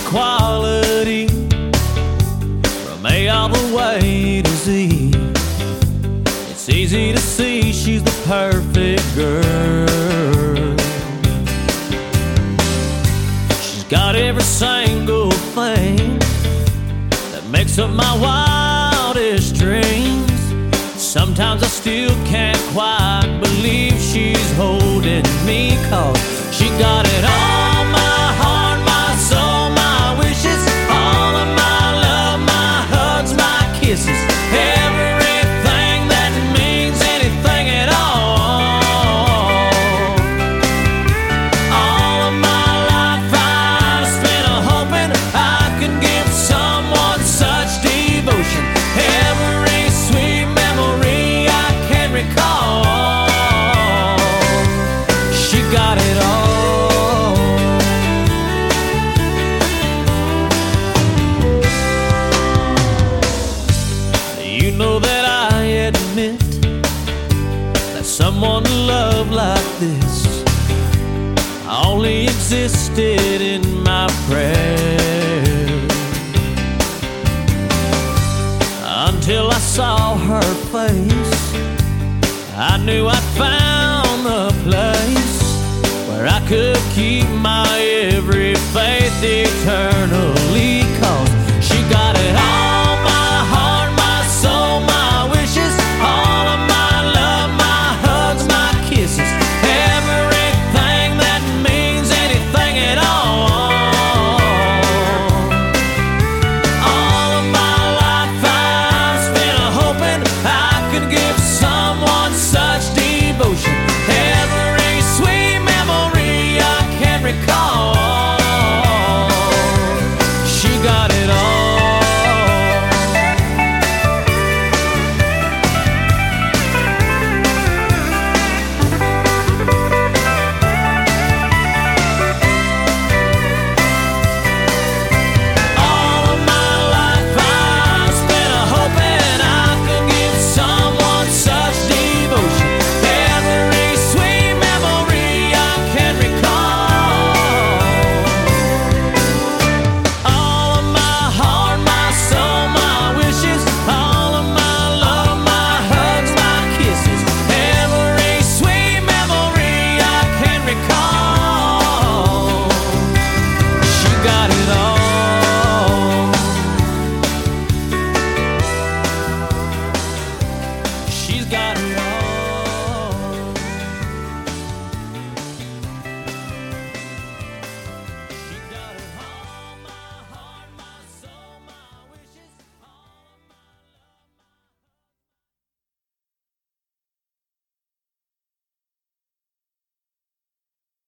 quality from A all the way to Z. It's easy to see she's the perfect girl. She's got every single thing that makes up my wildest dreams. Sometimes I still can't quite believe she's holding me, 'cause she got it all, my heart, my soul, my wishes, all of my love, my hugs, my kisses, everything that means anything at all. All of my life I've spent hoping I could give someone such devotion. Every sweet memory I can recall, she got it all. You know that I admit that someone to love like this only existed in my prayers, until I saw her face. I knew I'd found the place where I could keep my every faith eternal.